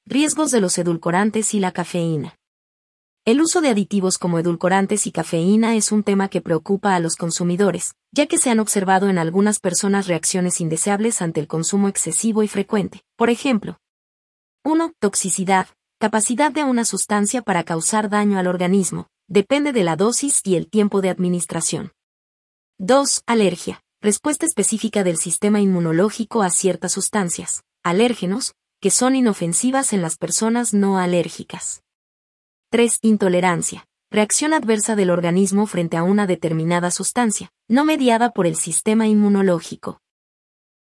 Riesgos de los edulcorantes y la cafeína. El uso de aditivos como edulcorantes y cafeína es un tema que preocupa a los consumidores, ya que se han observado en algunas personas reacciones indeseables ante el consumo excesivo y frecuente. Por ejemplo, 1. Toxicidad. Capacidad de una sustancia para causar daño al organismo. Depende de la dosis y el tiempo de administración. 2. Alergia. Respuesta específica del sistema inmunológico a ciertas sustancias, alérgenos, que son inofensivas en las personas no alérgicas. 3. Intolerancia. Reacción adversa del organismo frente a una determinada sustancia, no mediada por el sistema inmunológico.